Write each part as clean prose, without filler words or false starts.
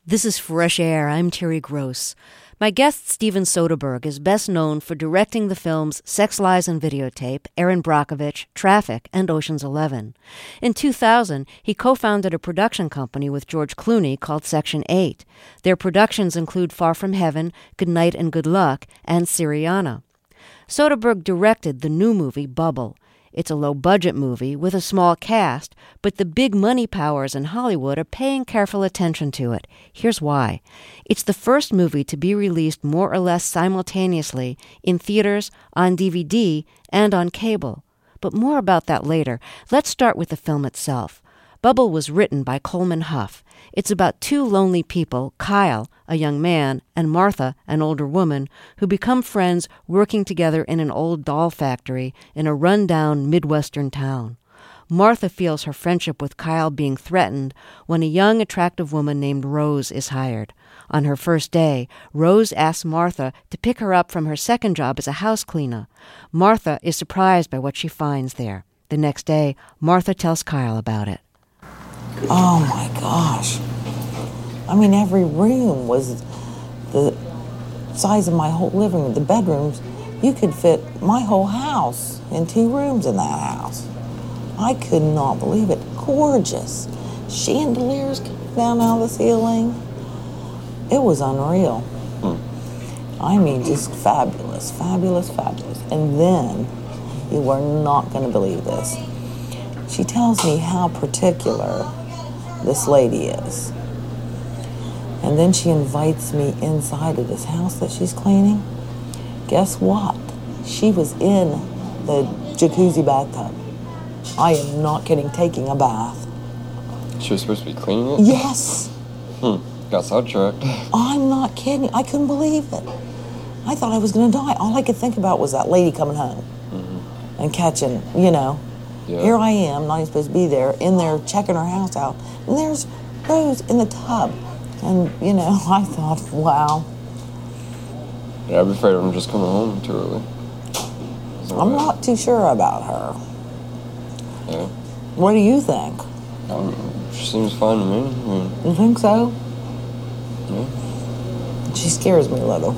This is Fresh Air. I'm Terry Gross. My guest, Steven Soderbergh, is best known for directing the films Sex, Lies, and Videotape, Erin Brockovich, Traffic, and Ocean's 11. In 2000, he co-founded a production company with George Clooney called Section 8. Their productions include Far From Heaven, Good Night and Good Luck, and Syriana. Soderbergh directed the new movie Bubble. It's a low-budget movie with a small cast, but the big money powers in Hollywood are paying careful attention to it. Here's why. It's the first movie to be released more or less simultaneously in theaters, on DVD, and on cable. But more about that later. Let's start with the film itself. Bubble was written by Coleman Huff. It's about two lonely people, Kyle, a young man, and Martha, an older woman, who become friends working together in an old doll factory in a run-down Midwestern town. Martha feels her friendship with Kyle being threatened when a young, attractive woman named Rose is hired. On her first day, Rose asks Martha to pick her up from her second job as a house cleaner. Martha is surprised by what she finds there. The next day, Martha tells Kyle about it. Oh my gosh. I mean, every room was the size of my whole living room. The bedrooms, you could fit my whole house in 2 rooms in that house. I could not believe it. Gorgeous. Chandeliers coming down out of the ceiling. It was unreal. I mean, just fabulous, fabulous, fabulous. And then, you are not going to believe this. She tells me how particular this lady is. And then she invites me inside of this house that she's cleaning. Guess what? She was in the jacuzzi bathtub. I am not kidding, taking a bath. She was supposed to be cleaning it? Yes. Got sidetracked. I'm not kidding. I couldn't believe it. I thought I was going to die. All I could think about was that lady coming home and catching, Yeah. Here I am, not even supposed to be there, in there checking her house out. And there's Rose in the tub. And, I thought, wow. Yeah, I'd be afraid I'm just coming home too early. I'm not too sure about her. Yeah. What do you think? She seems fine to me. You think so? Yeah. She scares me a little.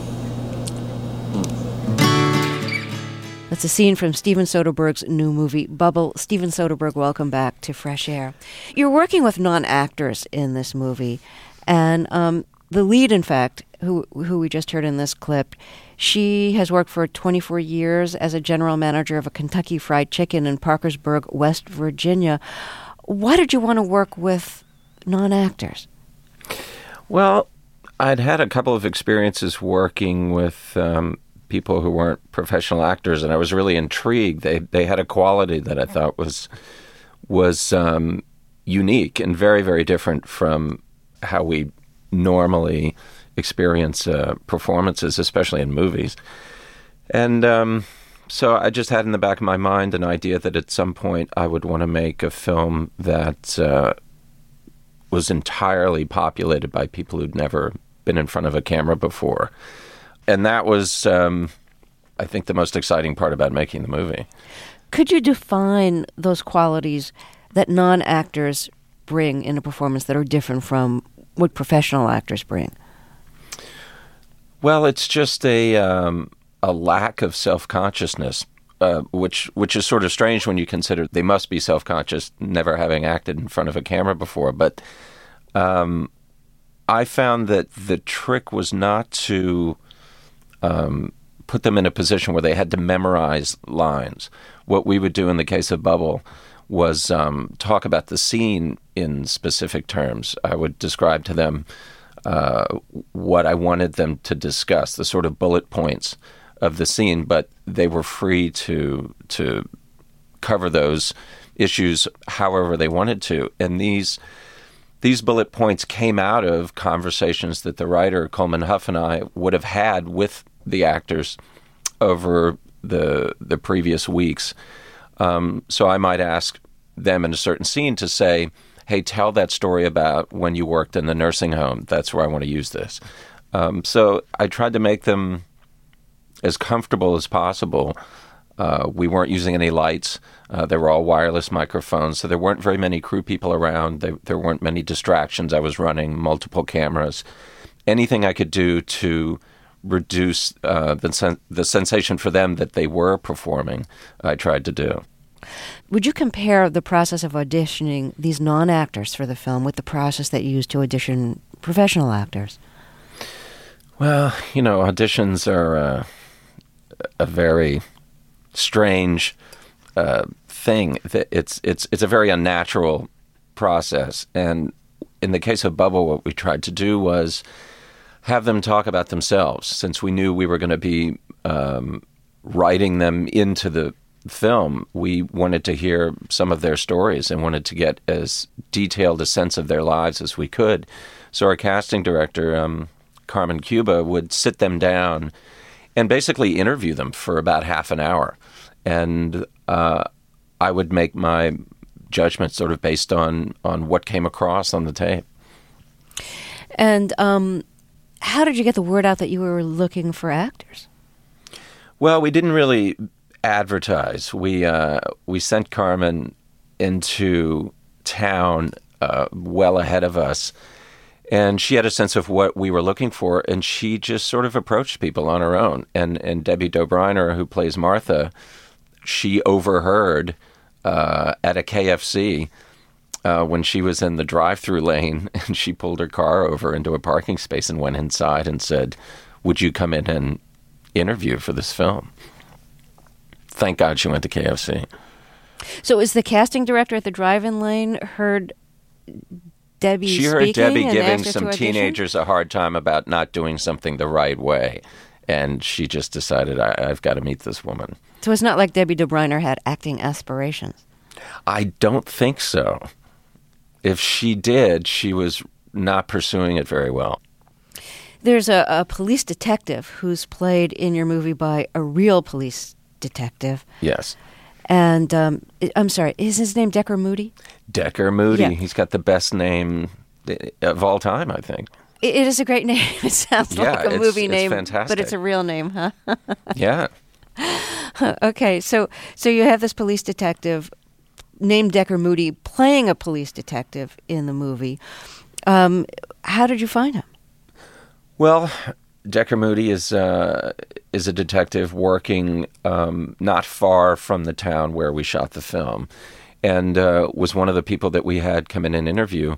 That's a scene from Steven Soderbergh's new movie, Bubble. Steven Soderbergh, welcome back to Fresh Air. You're working with non-actors in this movie, and the lead, in fact, who we just heard in this clip, she has worked for 24 years as a general manager of a Kentucky Fried Chicken in Parkersburg, West Virginia. Why did you want to work with non-actors? Well, I'd had a couple of experiences working with people who weren't professional actors, and I was really intrigued. They had a quality that I thought was unique and very, very different from how we normally experience performances, especially in movies. And so I just had in the back of my mind an idea that at some point I would want to make a film that was entirely populated by people who'd never been in front of a camera before. And that was, I think, the most exciting part about making the movie. Could you define those qualities that non-actors bring in a performance that are different from what professional actors bring? Well, it's just a lack of self-consciousness, which is sort of strange when you consider they must be self-conscious, never having acted in front of a camera before. But I found that the trick was not to put them in a position where they had to memorize lines. What we would do in the case of Bubble was talk about the scene in specific terms. I would describe to them what I wanted them to discuss, the sort of bullet points of the scene, but they were free to cover those issues however they wanted to. And these bullet points came out of conversations that the writer, Coleman Huff, and I would have had with the actors over the previous weeks. So I might ask them in a certain scene to say, hey, tell that story about when you worked in the nursing home. That's where I want to use this. So I tried to make them as comfortable as possible We weren't using any lights. They were all wireless microphones, so there weren't very many crew people around. There weren't many distractions. I was running multiple cameras. Anything I could do to reduce the sensation for them that they were performing, I tried to do. Would you compare the process of auditioning these non-actors for the film with the process that you used to audition professional actors? Well, auditions are a very strange thing. It's a very unnatural process. And in the case of Bubble, what we tried to do was have them talk about themselves, since we knew we were going to be writing them into the film. We wanted to hear some of their stories and wanted to get as detailed a sense of their lives as we could. So our casting director, Carmen Cuba, would sit them down and basically interview them for about half an hour. And I would make my judgment sort of based on what came across on the tape. And how did you get the word out that you were looking for actors? Well, we didn't really advertise. We sent Carmen into town well ahead of us, and she had a sense of what we were looking for, and she just sort of approached people on her own. And Debbie Dobriner, who plays Martha, she overheard at a KFC when she was in the drive-through lane, and she pulled her car over into a parking space and went inside and said, "Would you come in and interview for this film?" Thank God she went to KFC. So is the casting director at the drive-in lane heard Debbie She heard speaking Debbie and giving asked her some to audition? teenagers a hard time about not doing something the right way. And she just decided, I've got to meet this woman. So it's not like Debbie Dobriner had acting aspirations. I don't think so. If she did, she was not pursuing it very well. There's a police detective who's played in your movie by a real police detective. Yes. And I'm sorry, is his name Decker Moody? Decker Moody. Yeah. He's got the best name of all time, I think. It is a great name. It sounds like a movie name, fantastic. but it's a real name, huh? Yeah. Okay, so you have this police detective named Decker Moody playing a police detective in the movie. How did you find him? Well, Decker Moody is a detective working not far from the town where we shot the film, and was one of the people that we had come in and interview.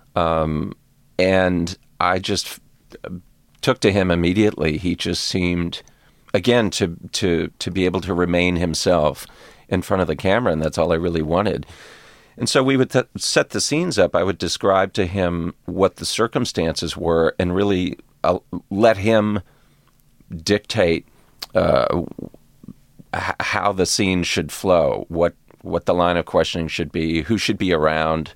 And I just took to him immediately. He just seemed, again, to be able to remain himself in front of the camera, and that's all I really wanted. And so we would set the scenes up. I would describe to him what the circumstances were and really let him dictate how the scene should flow, what the line of questioning should be, who should be around.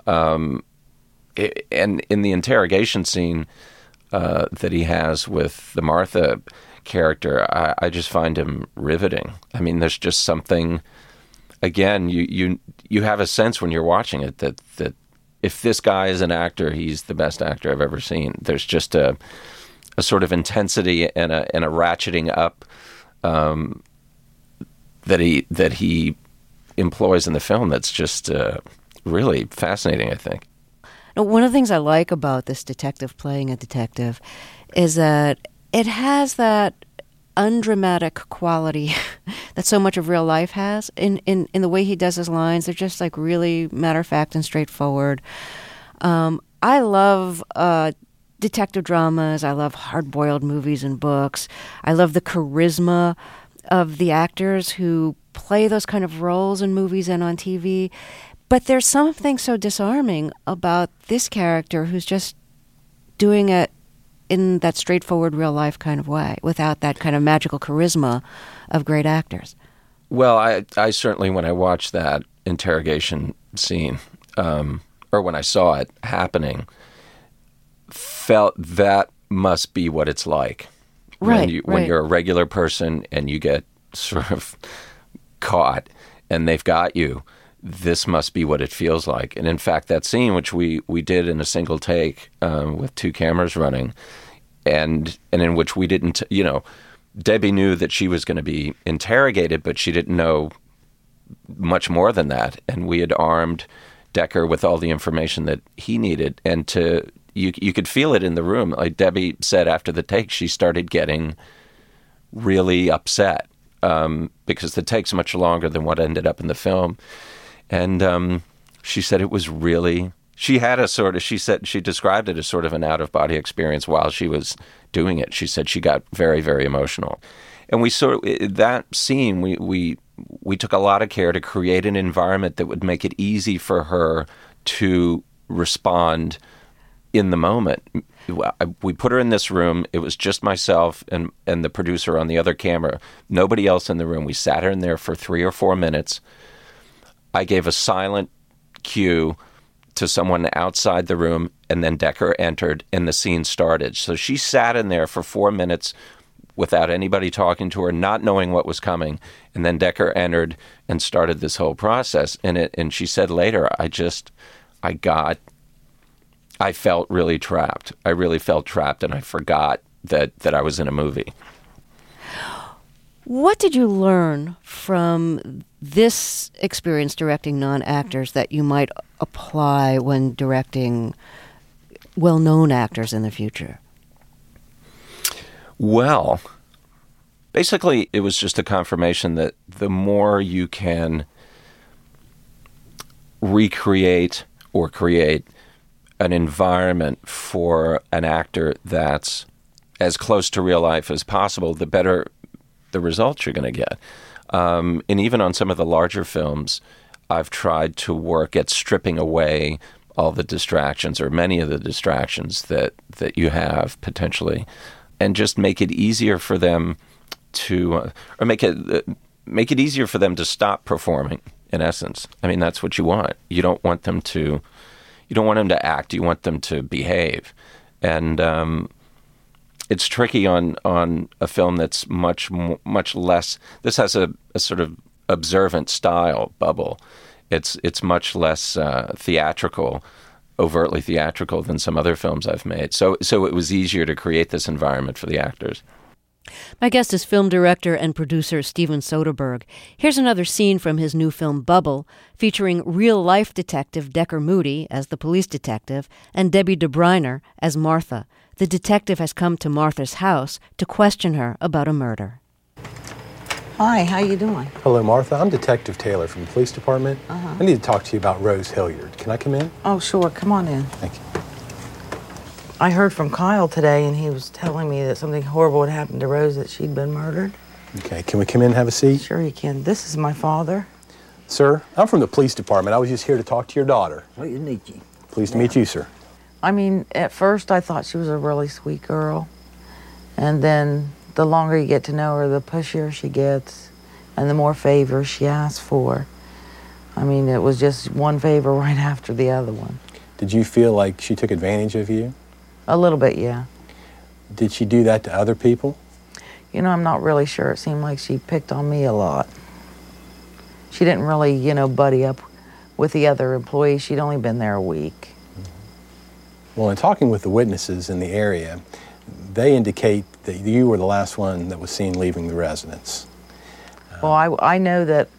And in the interrogation scene that he has with the Martha character, I just find him riveting. I mean, there's just something. Again, you have a sense when you're watching it that if this guy is an actor, he's the best actor I've ever seen. There's just a sort of intensity and a ratcheting up that he employs in the film that's just really fascinating, I think. Now, one of the things I like about this detective playing a detective is that it has that undramatic quality that so much of real life has in the way he does his lines. They're just like really matter of fact and straightforward. I love detective dramas. I love hard-boiled movies and books. I love the charisma of the actors who play those kind of roles in movies and on TV. But there's something so disarming about this character who's just doing it in that straightforward real life kind of way without that kind of magical charisma of great actors. Well, I certainly, when I watched that interrogation scene, or when I saw it happening, felt that must be what it's like. Right, When you're a regular person and you get sort of caught and they've got you, this must be what it feels like. And in fact, that scene, which we did in a single take with two cameras running, and in which we didn't, Debbie knew that she was going to be interrogated, but she didn't know much more than that. And we had armed Decker with all the information that he needed. And you could feel it in the room. Like Debbie said after the take, she started getting really upset because the take's much longer than what ended up in the film. And she said it was really... She described it as sort of an out-of-body experience while she was doing it. She said she got very, very emotional. And that scene, we took a lot of care to create an environment that would make it easy for her to respond in the moment. We put her in this room. It was just myself and the producer on the other camera. Nobody else in the room. We sat her in there for 3 or 4 minutes. I gave a silent cue to someone outside the room, and then Decker entered, and the scene started. So she sat in there for 4 minutes without anybody talking to her, not knowing what was coming, and then Decker entered and started this whole process. And she said later, I felt really trapped. I really felt trapped, and I forgot that I was in a movie. What did you learn from this experience directing non-actors that you might apply when directing well-known actors in the future? Well, basically, it was just a confirmation that the more you can recreate or create an environment for an actor that's as close to real life as possible, the better the results you're going to get. And even on some of the larger films, I've tried to work at stripping away all the distractions, or many of the distractions that you have potentially, and just make it easier for them to, or make it easier for them to stop performing. In essence, I mean, that's what you want. You don't want them to act. You want them to behave, and it's tricky on a film that's much less. This has a sort of observant style, Bubble. It's much less theatrical, overtly theatrical than some other films I've made. So it was easier to create this environment for the actors. My guest is film director and producer Steven Soderbergh. Here's another scene from his new film Bubble, featuring real-life detective Decker Moody as the police detective and Debbie DeBriner as Martha. The detective has come to Martha's house to question her about a murder. Hi, how you doing? Hello, Martha. I'm Detective Taylor from the police department. Uh-huh. I need to talk to you about Rose Hilliard. Can I come in? Oh, sure. Come on in. Thank you. I heard from Kyle today, and he was telling me that something horrible had happened to Rose, that she'd been murdered. Okay, can we come in and have a seat? Sure you can. This is my father. Sir, I'm from the police department. I was just here to talk to your daughter. Pleased to meet you. Pleased to meet you, sir. I mean, at first I thought she was a really sweet girl. And then the longer you get to know her, the pushier she gets and the more favors she asks for. I mean, it was just one favor right after the other one. Did you feel like she took advantage of you? A little bit, yeah. Did she do that to other people? You know, I'm not really sure. It seemed like she picked on me a lot. She didn't really, buddy up with the other employees. She'd only been there a week. Well, in talking with the witnesses in the area, they indicate that you were the last one that was seen leaving the residence. Well, I know that,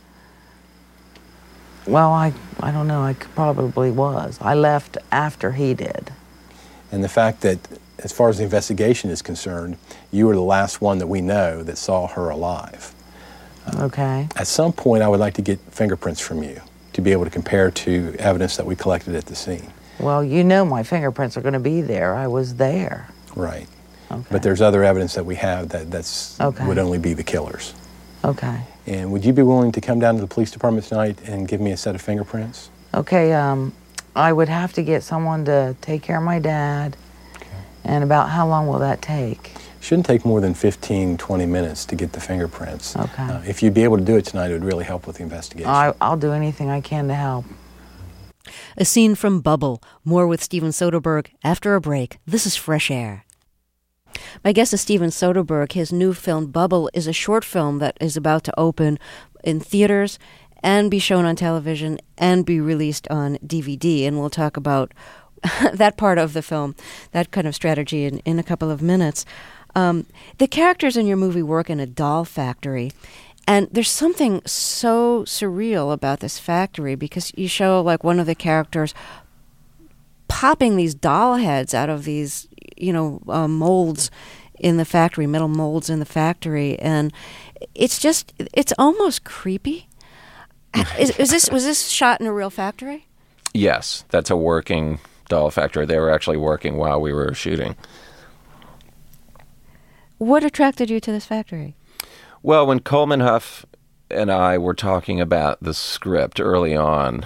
I don't know, I probably was. I left after he did. And the fact that, as far as the investigation is concerned, you were the last one that we know that saw her alive. Okay. At some point, I would like to get fingerprints from you to be able to compare to evidence that we collected at the scene. Well, my fingerprints are going to be there. I was there. Right. Okay. But there's other evidence that we have that's okay. would only be the killers. Okay. And would you be willing to come down to the police department tonight and give me a set of fingerprints? Okay, I would have to get someone to take care of my dad. Okay. And about how long will that take? Shouldn't take more than 15, 20 minutes to get the fingerprints. Okay. If you'd be able to do it tonight, it would really help with the investigation. I'll do anything I can to help. A scene from Bubble. More with Steven Soderbergh after a break. This is Fresh Air. My guest is Steven Soderbergh. His new film, Bubble, is a short film that is about to open in theaters and be shown on television and be released on DVD. And we'll talk about that part of the film, that kind of strategy in a couple of minutes. The characters in your movie work in a doll factory. And there's something so surreal about this factory because you show like one of the characters popping these doll heads out of these, molds in the factory, metal molds in the factory. And it's almost creepy. Was this shot in a real factory? Yes, that's a working doll factory. They were actually working while we were shooting. What attracted you to this factory? Well, when Coleman Huff and I were talking about the script early on,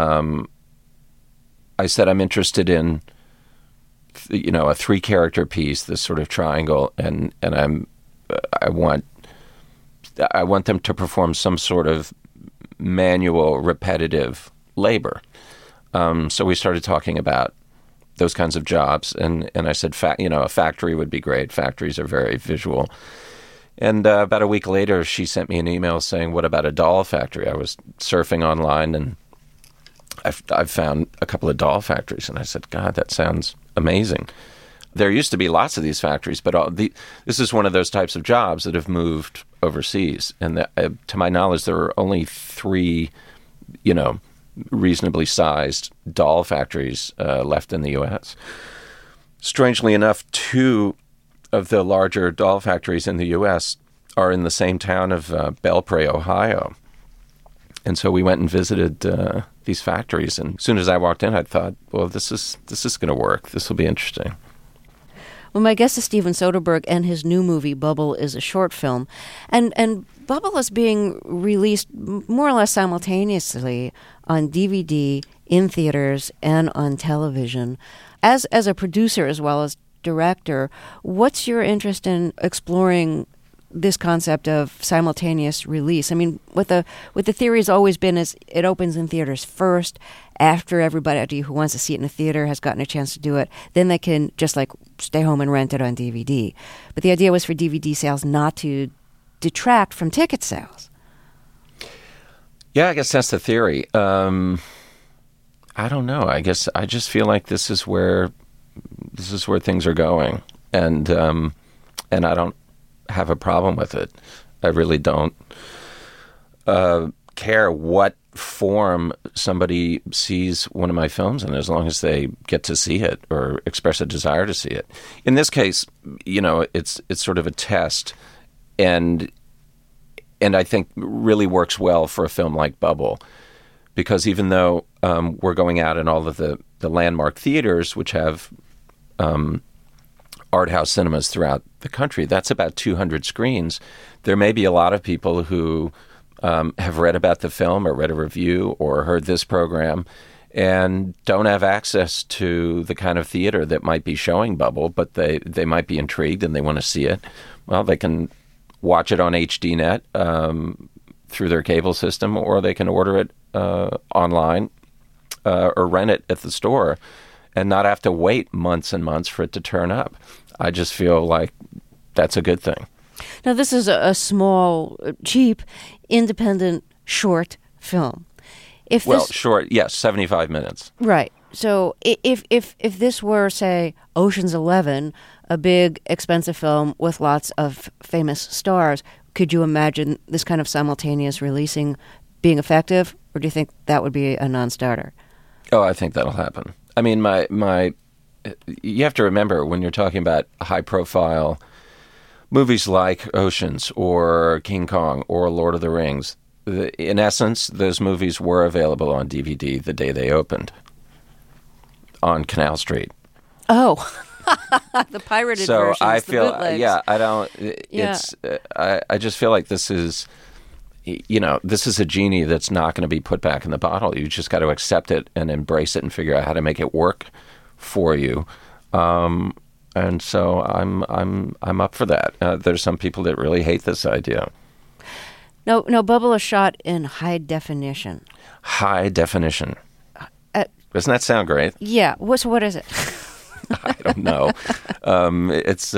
I said I'm interested in, a 3-character piece, this sort of triangle, and I want them to perform some sort of manual, repetitive labor. So we started talking about those kinds of jobs, and I said, a factory would be great. Factories are very visual. And about a week later, she sent me an email saying, what about a doll factory? I was surfing online, and I found a couple of doll factories, and I said, God, that sounds amazing. There used to be lots of these factories, but this is one of those types of jobs that have moved overseas. And to my knowledge, there are only 3, reasonably sized doll factories left in the U.S. Strangely enough, 2 of the larger doll factories in the U.S. are in the same town of Belpre, Ohio. And so we went and visited these factories. And as soon as I walked in, I thought, well, this is going to work. This will be interesting. Well, my guest is Steven Soderbergh, and his new movie, Bubble, is a short film. And Bubble is being released more or less simultaneously on DVD, in theaters, and on television. As a producer as well as director, what's your interest in exploring this concept of simultaneous release? I mean, what the theory has always been is it opens in theaters first, after everybody who wants to see it in the theater has gotten a chance to do it, then they can just like stay home and rent it on DVD. But the idea was for DVD sales not to detract from ticket sales. Yeah, I guess that's the theory. I don't know. I guess I just feel like this is where things are going, and I don't have a problem with it. I really don't care what form somebody sees one of my films in, as long as they get to see it or express a desire to see it. In this case, it's sort of a test, and I think really works well for a film like Bubble, because even though we're going out in all of the landmark theaters, which have art house cinemas throughout the country, that's about 200 screens. There may be a lot of people who have read about the film or read a review or heard this program and don't have access to the kind of theater that might be showing Bubble, but they might be intrigued and they want to see it. Well, they can watch it on HDNet through their cable system, or they can order it online or rent it at the store and not have to wait months and months for it to turn up. I just feel like that's a good thing. Now, this is a small, cheap, independent, short film. Short, yes, 75 minutes. Right. So if this were, say, Ocean's 11, a big, expensive film with lots of famous stars, could you imagine this kind of simultaneous releasing being effective, or do you think that would be a non-starter? Oh, I think that'll happen. I mean, you have to remember, when you're talking about high-profile movies like Oceans or King Kong or Lord of the Rings, in essence, those movies were available on DVD the day they opened on Canal Street. Oh, the pirated versions. So I feel, the bootlegs. yeah, I don't. It's. I just feel like this is, this is a genie that's not going to be put back in the bottle. You just got to accept it and embrace it and figure out how to make it work for you. And so I'm up for that. There's some people that really hate this idea. No, Bubble is shot in high definition. High definition. Doesn't that sound great? Yeah. What is it? I don't know. It's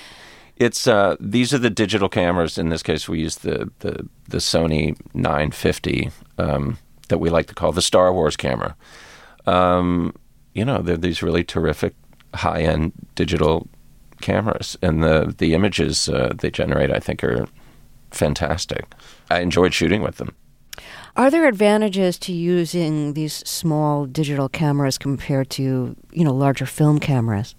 these are the digital cameras. In this case, we use the Sony 950 that we like to call the Star Wars camera. They're these really terrific high-end digital cameras, and the images they generate, I think, are fantastic. I enjoyed shooting with them. Are there advantages to using these small digital cameras compared to, larger film cameras?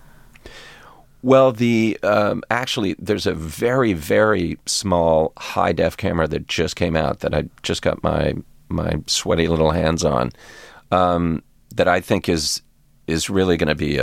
Well, actually, there's a very, very small high-def camera that just came out that I just got my sweaty little hands on, that I think is really going to be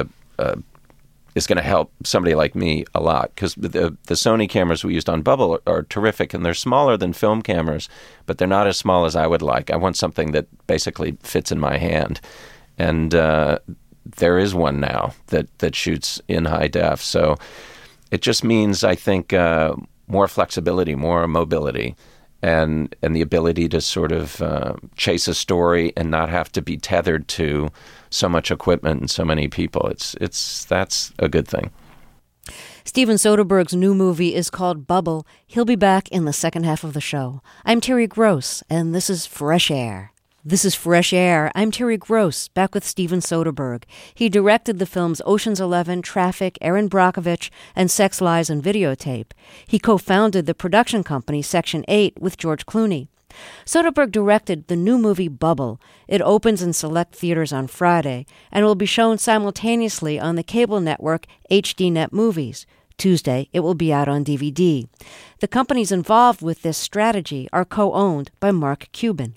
is going to help somebody like me a lot, because the Sony cameras we used on Bubble are terrific, and they're smaller than film cameras, but they're not as small as I would like. I want something that basically fits in my hand, and there is one now that shoots in high def. So it just means, I think, more flexibility, more mobility, and the ability to sort of chase a story and not have to be tethered to so much equipment and so many people. That's a good thing. Steven Soderbergh's new movie is called Bubble. He'll be back in the second half of the show. I'm Terry Gross, and this is Fresh Air. This is Fresh Air. I'm Terry Gross, back with Steven Soderbergh. He directed the films Ocean's 11, Traffic, Erin Brockovich, and Sex, Lies, and Videotape. He co-founded the production company Section 8 with George Clooney. Soderbergh directed the new movie Bubble. It opens in select theaters on Friday and will be shown simultaneously on the cable network HDNet Movies. Tuesday, it will be out on DVD. The companies involved with this strategy are co-owned by Mark Cuban.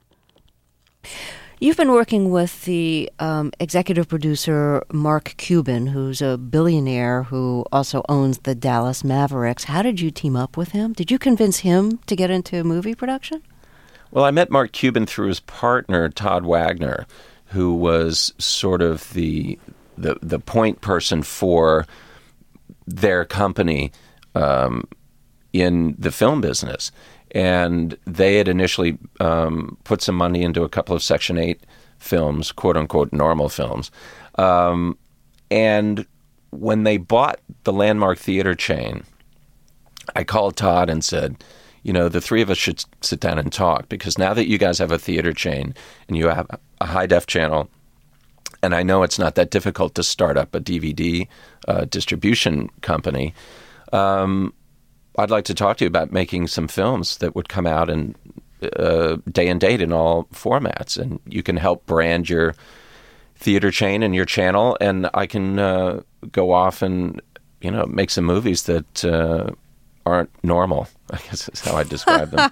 You've been working with the executive producer Mark Cuban, who's a billionaire who also owns the Dallas Mavericks. How did you team up with him? Did you convince him to get into movie production? Well, I met Mark Cuban through his partner, Todd Wagner, who was sort of the point person for their company in the film business. And they had initially put some money into a couple of Section 8 films, quote-unquote normal films. And when they bought the Landmark Theater chain, I called Todd and said, the three of us should sit down and talk, because now that you guys have a theater chain and you have a high-def channel, and I know it's not that difficult to start up a DVD distribution company, I'd like to talk to you about making some films that would come out in day and date in all formats, and you can help brand your theater chain and your channel, and I can go off and make some movies that aren't normal, I guess is how I describe them.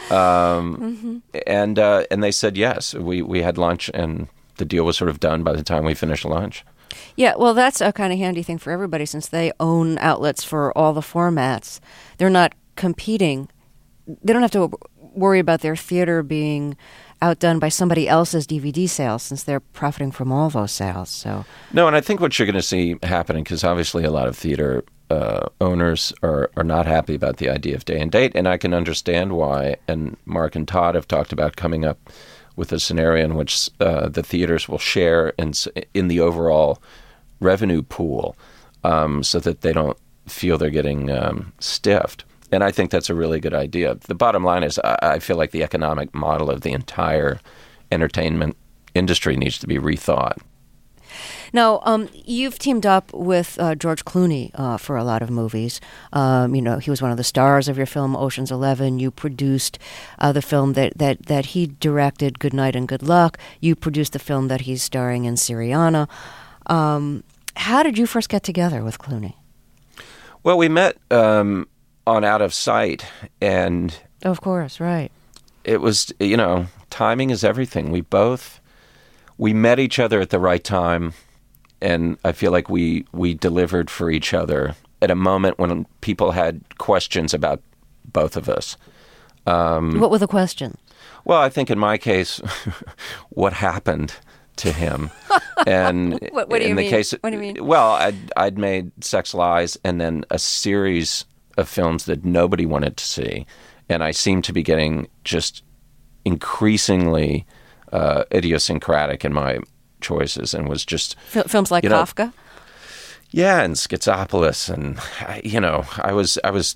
And they said yes. We had lunch, and the deal was sort of done by the time we finished lunch. Yeah, well, that's a kind of handy thing for everybody, since they own outlets for all the formats. They're not competing. They don't have to worry about their theater being outdone by somebody else's DVD sales, since they're profiting from all those sales. So no, and I think what you're going to see happening, because obviously a lot of theater owners are not happy about the idea of day and date, and I can understand why. And Mark and Todd have talked about coming up with a scenario in which the theaters will share in the overall revenue pool, so that they don't feel they're getting stiffed. And I think that's a really good idea. The bottom line is I feel like the economic model of the entire entertainment industry needs to be rethought. Now, you've teamed up with George Clooney for a lot of movies. He was one of the stars of your film Ocean's 11. You produced the film that he directed, Good Night and Good Luck. You produced the film that he's starring in, Syriana. How did you first get together with Clooney? Well, we met on Out of Sight, and of course, right. It was, timing is everything. We met each other at the right time, and I feel like we delivered for each other at a moment when people had questions about both of us. What were the questions? Well, I think in my case, what happened to him? And what do you mean? What do you mean? Well, I'd made Sex, Lies, and then a series of films that nobody wanted to see, and I seemed to be getting just increasingly idiosyncratic in my choices, and was just films like Kafka. Yeah, and Schizopolis, and I was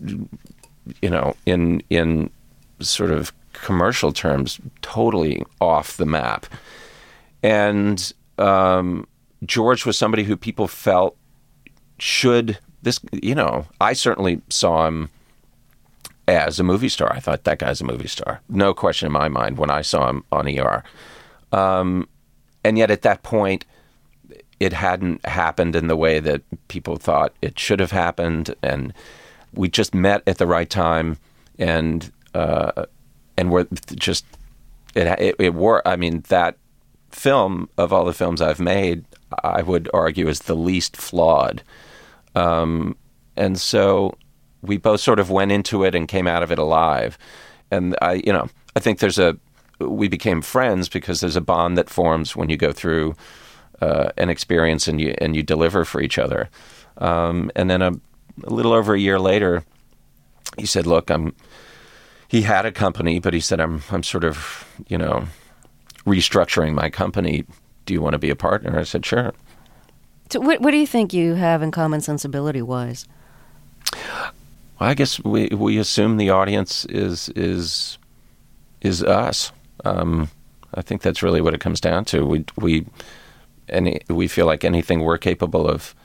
in sort of commercial terms totally off the map, and George was somebody who people felt should this, I certainly saw him as a movie star. I thought, that guy's a movie star. No question in my mind when I saw him on ER. And yet at that point, it hadn't happened in the way that people thought it should have happened. And we just met at the right time. And we're just, it worked. I mean, that film, of all the films I've made, I would argue is the least flawed. And so we both sort of went into it and came out of it alive. And I think we became friends because there's a bond that forms when you go through an experience and you deliver for each other. And then a little over a year later, he said, look, he had a company, but he said, I'm sort of, restructuring my company. Do you want to be a partner? I said, sure. So what do you think you have in common sensibility-wise? Well, I guess we assume the audience is us. I think that's really what it comes down to. We feel like anything we're capable of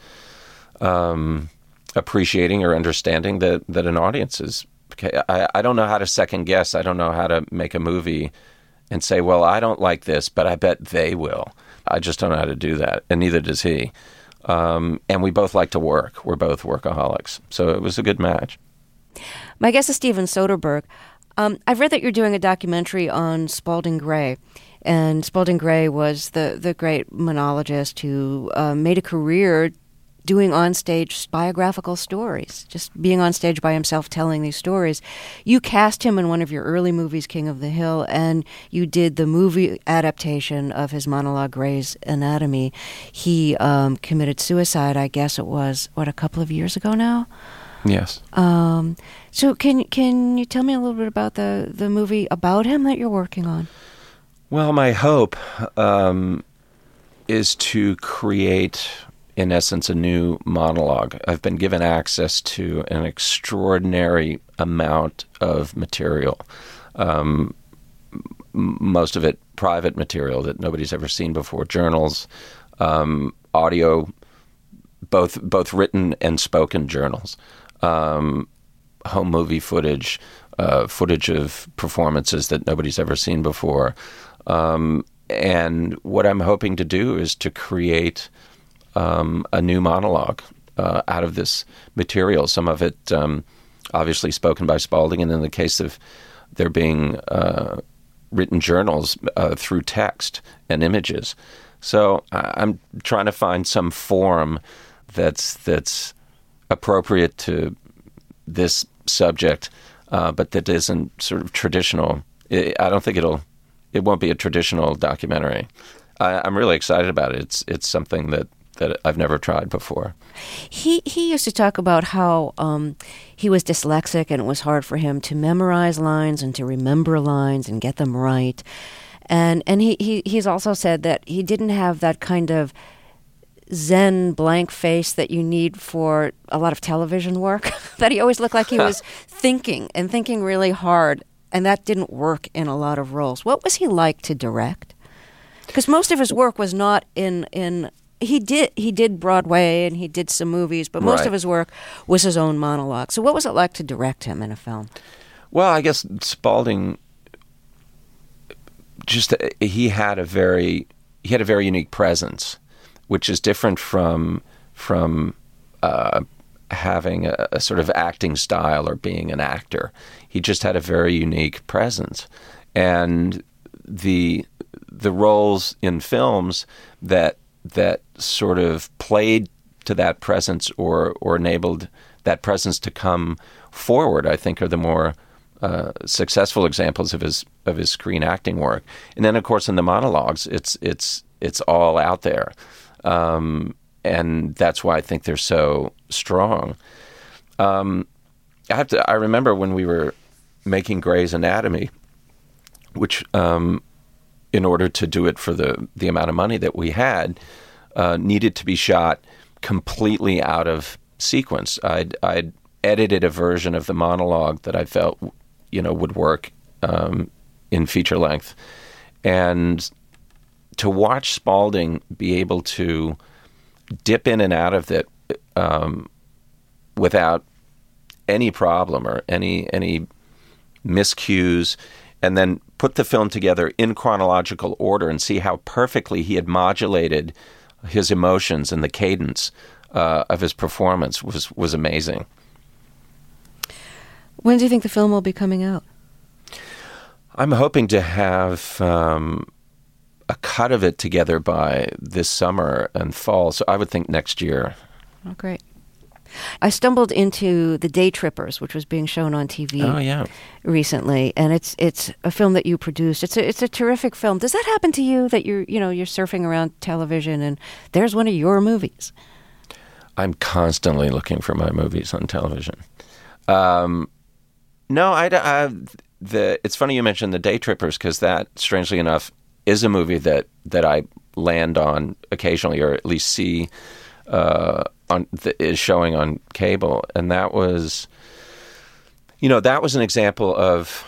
appreciating or understanding that an audience is. Okay, I don't know how to second guess. I don't know how to make a movie and say, well, I don't like this, but I bet they will. I just don't know how to do that, and neither does he. And we both like to work. We're both workaholics. So it was a good match. My guest is Steven Soderbergh. I've read that you're doing a documentary on Spalding Gray. And Spalding Gray was the great monologist who made a career doing on-stage biographical stories, just being on stage by himself telling these stories. You cast him in one of your early movies, King of the Hill, and you did the movie adaptation of his monologue, Gray's Anatomy. He committed suicide, I guess it was, a couple of years ago now? Yes. So can you tell me a little bit about the movie about him that you're working on? Well, my hope is to create, in essence, a new monologue. I've been given access to an extraordinary amount of material, most of it private material that nobody's ever seen before, journals, audio, both written and spoken journals, home movie footage, footage of performances that nobody's ever seen before. And what I'm hoping to do is to create a new monologue out of this material. Some of it obviously spoken by Spalding, and in the case of there being written journals through text and images. So I'm trying to find some form that's appropriate to this subject, but that isn't sort of traditional. I don't think it won't be a traditional documentary. I'm really excited about it. It's something that I've never tried before. He used to talk about how he was dyslexic and it was hard for him to memorize lines and to remember lines and get them right. And he's also said that he didn't have that kind of zen blank face that you need for a lot of television work, that he always looked like he was thinking really hard, and that didn't work in a lot of roles. What was he like to direct? Because most of his work was not in he did Broadway and he did some movies, but most of his work was his own monologue. So what was it like to direct him in a film? Well, I guess Spalding he had a very unique presence, which is different from having a sort of acting style or being an actor. He just had a very unique presence, and the roles in films that sort of played to that presence or enabled that presence to come forward, I think, are the more successful examples of his screen acting work. And then, of course, in the monologues, it's all out there, and that's why I think they're so strong. I remember when we were making Gray's Anatomy, which in order to do it for the amount of money that we had, needed to be shot completely out of sequence. I'd edited a version of the monologue that I felt, would work in feature length. And to watch Spalding be able to dip in and out of it without any problem or any miscues, and then put the film together in chronological order and see how perfectly he had modulated his emotions and the cadence of his performance was amazing. When do you think the film will be coming out? I'm hoping to have a cut of it together by this summer and fall, so I would think next year. Oh, great. I stumbled into The Day Trippers, which was being shown on TV recently, and it's a film that you produced. It's a terrific film. Does that happen to you, that you're surfing around television and there's one of your movies? I'm constantly looking for my movies on television. No, it's funny you mentioned The Day Trippers, because that, strangely enough, is a movie that I land on occasionally, or at least see is showing on cable, and that was an example of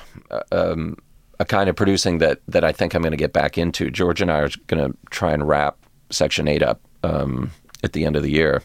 a kind of producing that I think I'm going to get back into. George and I are going to try and wrap Section 8 up at the end of the year.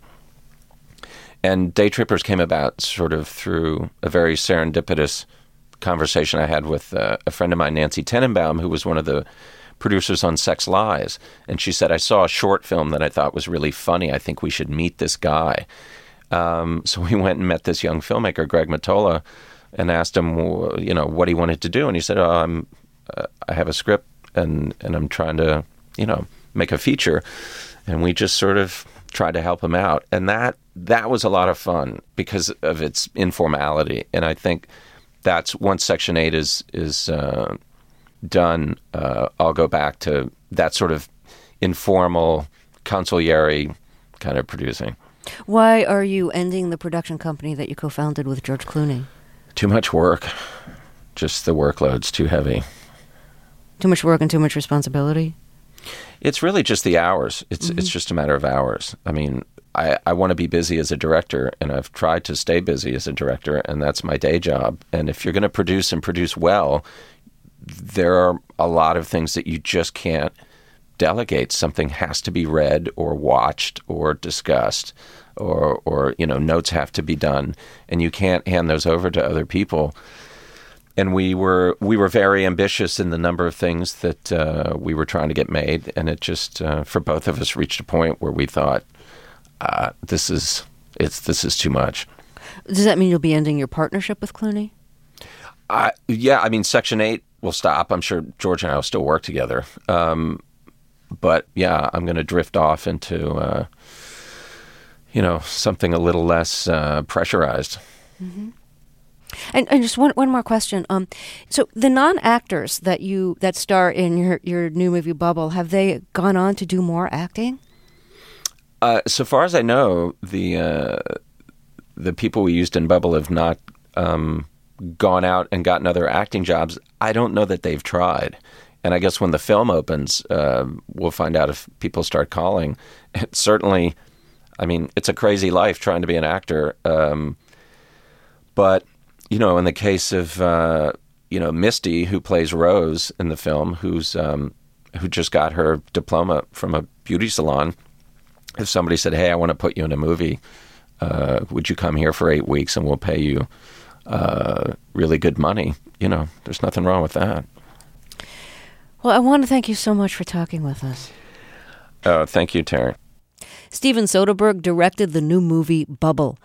And Day Trippers came about sort of through a very serendipitous conversation I had with a friend of mine, Nancy Tenenbaum, who was one of the producers on Sex Lies. And she said, I saw a short film that I thought was really funny. I think we should meet this guy. So we went and met this young filmmaker, Greg Mottola, and asked him, what he wanted to do. And he said, I have a script and I'm trying to, make a feature. And we just sort of tried to help him out. And that was a lot of fun because of its informality. And I think that's, once Section 8 is done, I'll go back to that sort of informal, consigliere kind of producing. Why are you ending the production company that you co-founded with George Clooney? Too much work. Just the workload's too heavy. Too much work and too much responsibility? It's really just the hours. It's just a matter of hours. I mean, I want to be busy as a director, and I've tried to stay busy as a director, and that's my day job. And if you're going to produce and produce well, there are a lot of things that you just can't delegate. Something has to be read or watched or discussed, or notes have to be done, and you can't hand those over to other people. And we were very ambitious in the number of things that we were trying to get made, and it just for both of us reached a point where we thought this is too much. Does that mean you'll be ending your partnership with Clooney? Yeah, I mean, Section 8 will stop. I'm sure George and I will still work together. But yeah, I'm going to drift off into, something a little less pressurized. Mm-hmm. And just one more question. So the non-actors that star in your new movie Bubble, have they gone on to do more acting? So far as I know, the people we used in Bubble have not gone out and gotten other acting jobs. I don't know that they've tried. And I guess when the film opens, we'll find out if people start calling. Certainly, I mean, it's a crazy life trying to be an actor. But, in the case of, Misty, who plays Rose in the film, who just got her diploma from a beauty salon, if somebody said, hey, I want to put you in a movie, would you come here for 8 weeks and we'll pay you really good money? There's nothing wrong with that. Well, I want to thank you so much for talking with us. Thank you, Terry. Steven Soderbergh directed the new movie Bubble.